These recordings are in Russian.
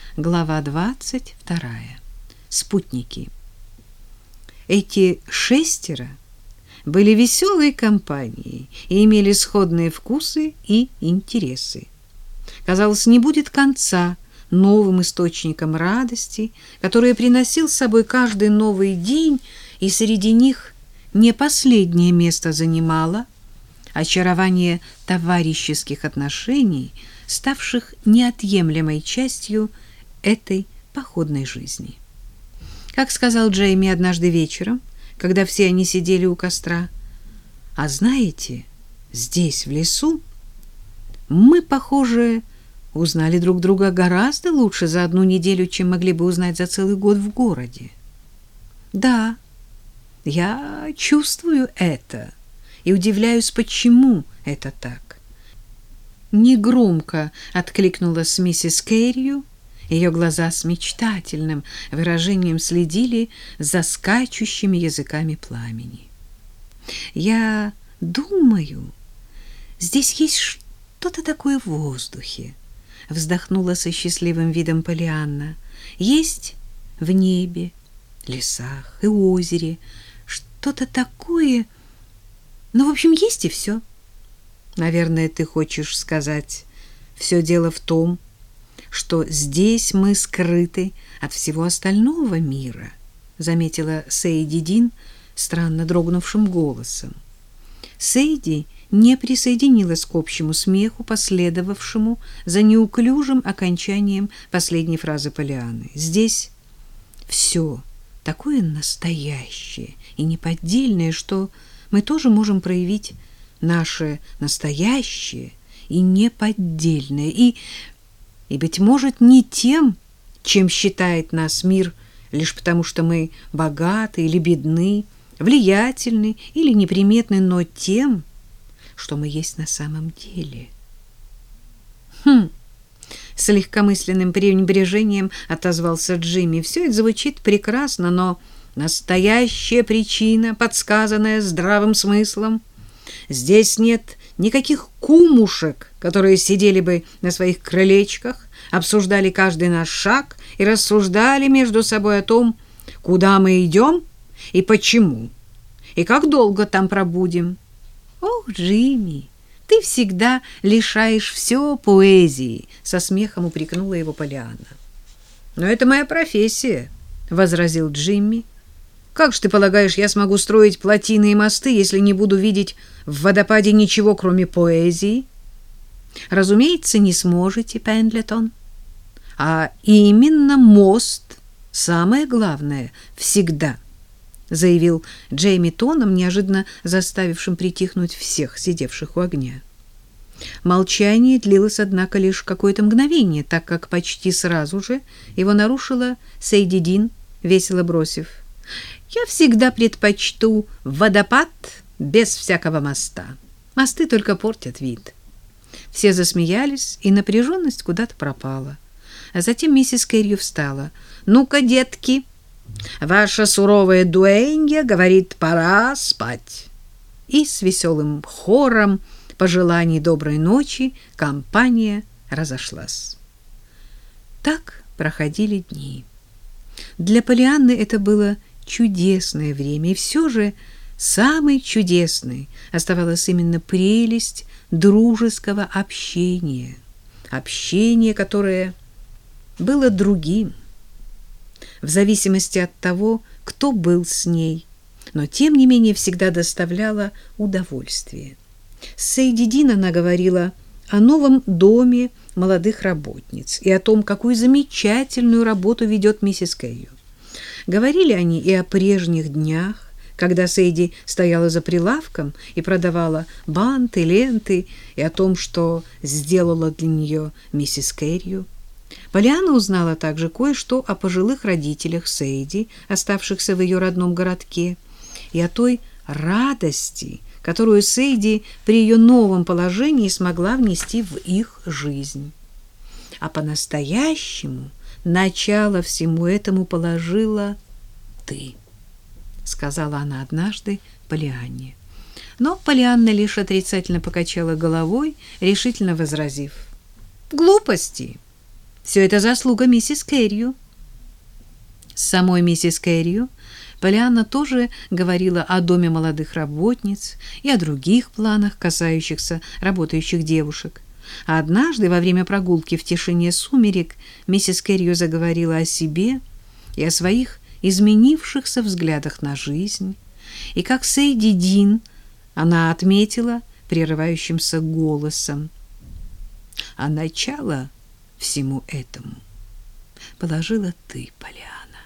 Глава 22. Спутники. Эти шестеро были веселой компанией и имели сходные вкусы и интересы. Казалось, не будет конца новым источникам радости, которые приносил с собой каждый новый день, и среди них не последнее место занимало очарование товарищеских отношений, ставших неотъемлемой частью этой походной жизни. Как сказал Джейми однажды вечером, когда все они сидели у костра: «А знаете, здесь, в лесу, мы, похоже, узнали друг друга гораздо лучше за одну неделю, чем могли бы узнать за целый год в городе». Да, я чувствую это и удивляюсь, почему это так. Негромко откликнулась миссис Кэррию. Ее глаза с мечтательным выражением следили за скачущими языками пламени. Я думаю, здесь есть что-то такое в воздухе, вздохнула со счастливым видом Полианна. Есть в небе, лесах и озере что-то такое. Ну, в общем, есть и все. Наверное, ты хочешь сказать, все дело в том, что здесь мы скрыты от всего остального мира, заметила Сейди Дин странно дрогнувшим голосом. Сейди не присоединилась к общему смеху, последовавшему за неуклюжим окончанием последней фразы Полианны. Здесь все такое настоящее и неподдельное, что мы тоже можем проявить наше настоящее и неподдельное, и, быть может, не тем, чем считает нас мир, лишь потому что мы богаты или бедны, влиятельны или неприметны, но тем, что мы есть на самом деле. С легкомысленным пренебрежением отозвался Джимми. Все это звучит прекрасно, но настоящая причина, подсказанная здравым смыслом. Здесь нет никаких кумушек, которые сидели бы на своих крылечках, обсуждали каждый наш шаг и рассуждали между собой о том, куда мы идем и почему, и как долго там пробудем. Ох, Джимми, ты всегда лишаешь все поэзии, со смехом упрекнула его Полианна. Но это моя профессия, возразил Джимми. Как же ты полагаешь, я смогу строить плотины и мосты, если не буду видеть в водопаде ничего, кроме поэзии? Разумеется, не сможете, Пендлетон. А именно мост самое главное всегда, заявил Джейми тоном, неожиданно заставившим притихнуть всех сидевших у огня. Молчание длилось, однако, лишь какое-то мгновение, так как почти сразу же его нарушила Сейди Дин, весело бросив: «Я всегда предпочту водопад без всякого моста. Мосты только портят вид». Все засмеялись, и напряженность куда-то пропала. А затем миссис Кэррию встала. «Ну-ка, детки, ваша суровая дуэнья говорит, пора спать». И с веселым хором пожеланий доброй ночи компания разошлась. Так проходили дни. Для Полианны это было чудесное время, и все же самой чудесной оставалась именно прелесть дружеского общения, общение, которое было другим, в зависимости от того, кто был с ней, но тем не менее всегда доставляло удовольствие. С Сейди Дин она говорила о новом доме молодых работниц и о том, какую замечательную работу ведет миссис Кэррию. Говорили они и о прежних днях, когда Сейди стояла за прилавком и продавала банты, ленты, и о том, что сделала для нее миссис Кэррию. Полианна узнала также кое-что о пожилых родителях Сейди, оставшихся в ее родном городке, и о той радости, которую Сейди при ее новом положении смогла внести в их жизнь. А по-настоящему начало всему этому положила ты, сказала она однажды Полианне. Но Полианна лишь отрицательно покачала головой, решительно возразив: глупости. Все это заслуга миссис Кэррию. С самой миссис Кэррию Полианна тоже говорила о доме молодых работниц и о других планах, касающихся работающих девушек. А однажды во время прогулки в тишине сумерек миссис Кэррию заговорила о себе и о своих изменившихся взглядах на жизнь. И как Сейди Дин она отметила прерывающимся голосом: а начало всему этому положила ты, Полианна.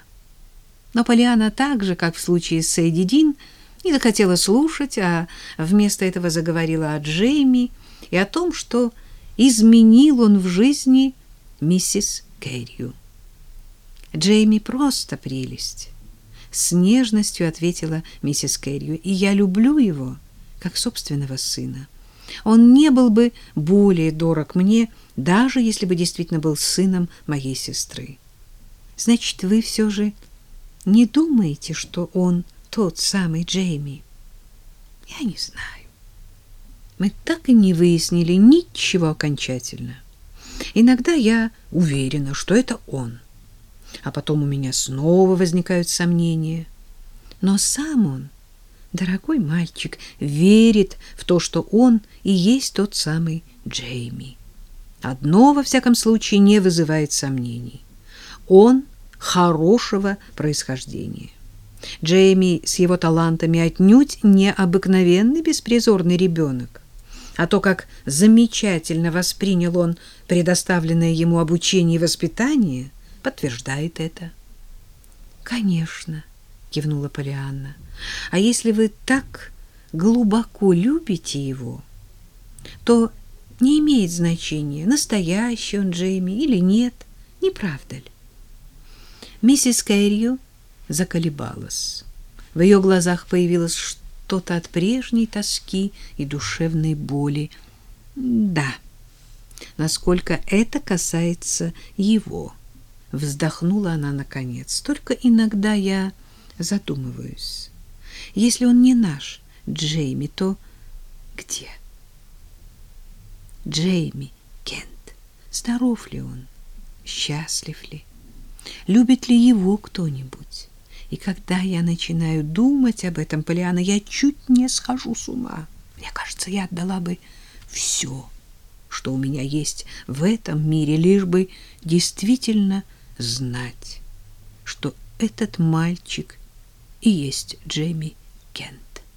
Но Полианна так же, как в случае с Сейди Дин, не захотела слушать, а вместо этого заговорила о Джейми и о том, что изменил он в жизни миссис Кэррию. Джейми просто прелесть, с нежностью ответила миссис Кэррию, и я люблю его как собственного сына. Он не был бы более дорог мне, даже если бы действительно был сыном моей сестры. Значит, вы все же не думаете, что он тот самый Джейми? Я не знаю. Мы так и не выяснили ничего окончательно. Иногда я уверена, что это он. А потом у меня снова возникают сомнения. Но сам он, дорогой мальчик, верит в то, что он и есть тот самый Джейми. Одно, во всяком случае, не вызывает сомнений. Он хорошего происхождения. Джейми с его талантами отнюдь не обыкновенный беспризорный ребенок. А то, как замечательно воспринял он предоставленное ему обучение и воспитание, подтверждает это. «Конечно», — кивнула Полианна, — «а если вы так глубоко любите его, то не имеет значения, настоящий он Джейми или нет, не правда ли?» Миссис Кэррию заколебалась. В ее глазах появилось что-то от прежней тоски и душевной боли. «Да, насколько это касается его», — вздохнула она наконец. «Только иногда я задумываюсь. Если он не наш Джейми, то где? Джейми Кент. Здоров ли он? Счастлив ли? Любит ли его кто-нибудь? И когда я начинаю думать об этом, Полианна, я чуть не схожу с ума. Мне кажется, я отдала бы все, что у меня есть в этом мире, лишь бы действительно знать, что этот мальчик и есть Джейми Кент.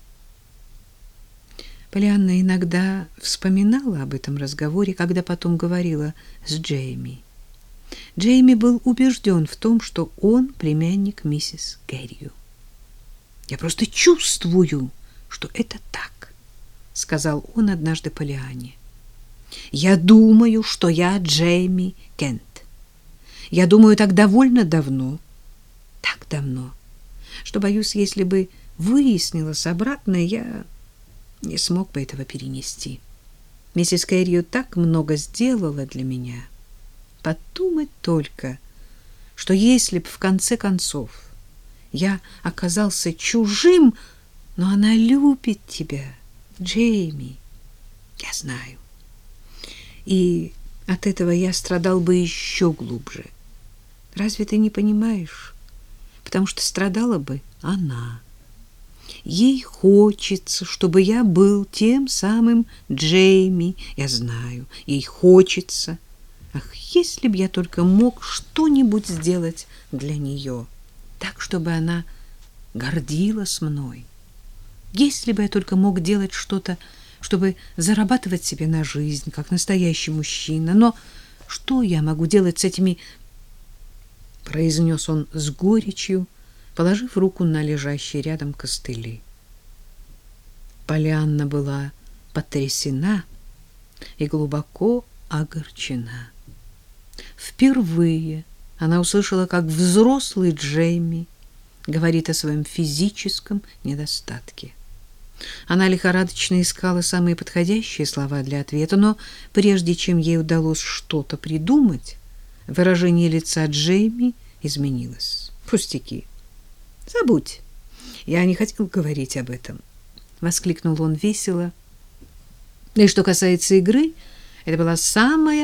Полианна иногда вспоминала об этом разговоре, когда потом говорила с Джейми. Джейми был убежден в том, что он племянник миссис Кэррию. «Я просто чувствую, что это так», — сказал он однажды Полианне. «Я думаю, что я Джейми Кент. Я думаю так довольно давно, так давно, что, боюсь, если бы выяснилось обратное, я не смог бы этого перенести. Миссис Кэррию так много сделала для меня. Подумать только, что если б в конце концов я оказался чужим, но она любит тебя, Джейми, я знаю. И от этого я страдал бы еще глубже. Разве ты не понимаешь? Потому что страдала бы она. Ей хочется, чтобы я был тем самым Джейми, я знаю. Ей хочется. Ах, если б я только мог что-нибудь сделать для нее, так, чтобы она гордилась мной. Если бы я только мог делать что-то, чтобы зарабатывать себе на жизнь, как настоящий мужчина. Но что я могу делать с этими... произнес он с горечью, положив руку на лежащие рядом костыли. Полианна была потрясена и глубоко огорчена. Впервые она услышала, как взрослый Джейми говорит о своем физическом недостатке. Она лихорадочно искала самые подходящие слова для ответа, но прежде чем ей удалось что-то придумать, выражение лица Джейми изменилось. «Пустяки! Забудь! Я не хотел говорить об этом!» — воскликнул он весело. И что касается игры, это была самая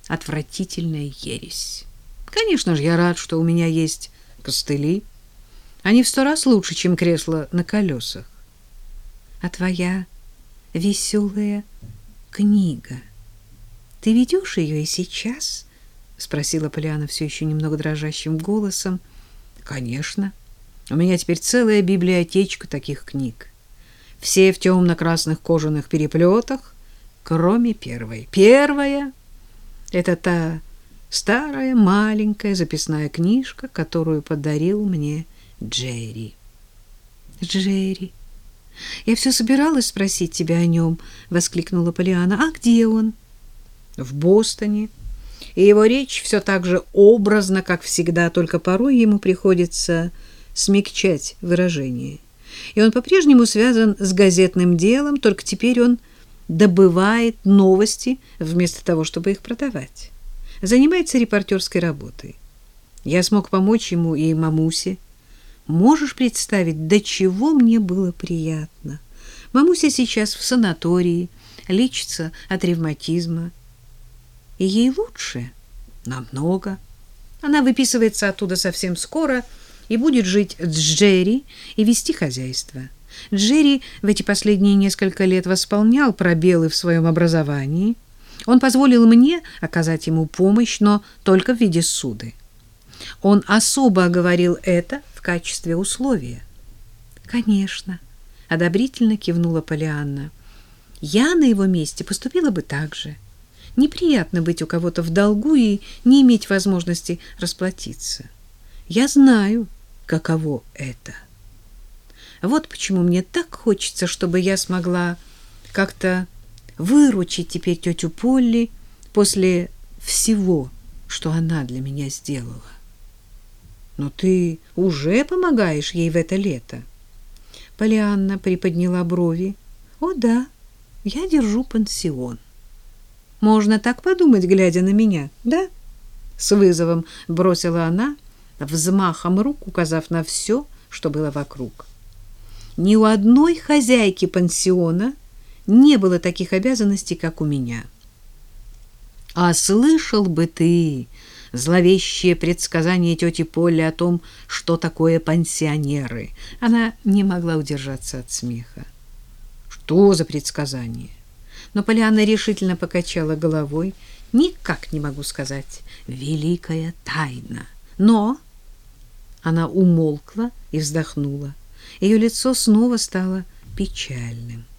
отвратительная ересь. Конечно же, я рад, что у меня есть костыли. Они в 100 раз лучше, чем кресло на колесах. А твоя веселая книга, ты ведешь ее и сейчас? — спросила Полианна все еще немного дрожащим голосом. — Конечно. У меня теперь целая библиотечка таких книг. Все в темно-красных кожаных переплетах, кроме первой. Первая — это та старая маленькая записная книжка, которую подарил мне Джерри. — Джерри! Я все собиралась спросить тебя о нем, — воскликнула Полианна. — А где он? — В Бостоне. И его речь все так же образна, как всегда, только порой ему приходится смягчать выражение. И он по-прежнему связан с газетным делом, только теперь он добывает новости вместо того, чтобы их продавать. Занимается репортерской работой. Я смог помочь ему и мамусе. Можешь представить, до чего мне было приятно. Мамуся сейчас в санатории, лечится от ревматизма. И ей лучше намного. Она выписывается оттуда совсем скоро и будет жить с Джерри и вести хозяйство. Джерри в эти последние несколько лет восполнял пробелы в своем образовании. Он позволил мне оказать ему помощь, но только в виде ссуды. Он особо оговорил это в качестве условия. Конечно, одобрительно кивнула Полианна. Я на его месте поступила бы так же. Неприятно быть у кого-то в долгу и не иметь возможности расплатиться. Я знаю, каково это. Вот почему мне так хочется, чтобы я смогла как-то выручить теперь тетю Полли после всего, что она для меня сделала. Но ты уже помогаешь ей в это лето. Полианна приподняла брови. О да, я держу пансион. Можно так подумать, глядя на меня, да? С вызовом бросила она, взмахом рук указав на все, что было вокруг. Ни у одной хозяйки пансиона не было таких обязанностей, как у меня. А слышал бы ты зловещее предсказание тети Полли о том, что такое пансионеры. Она не могла удержаться от смеха. Что за предсказание? Но Полианна решительно покачала головой. Никак не могу сказать. Великая тайна. Но она умолкла и вздохнула. Ее лицо снова стало печальным.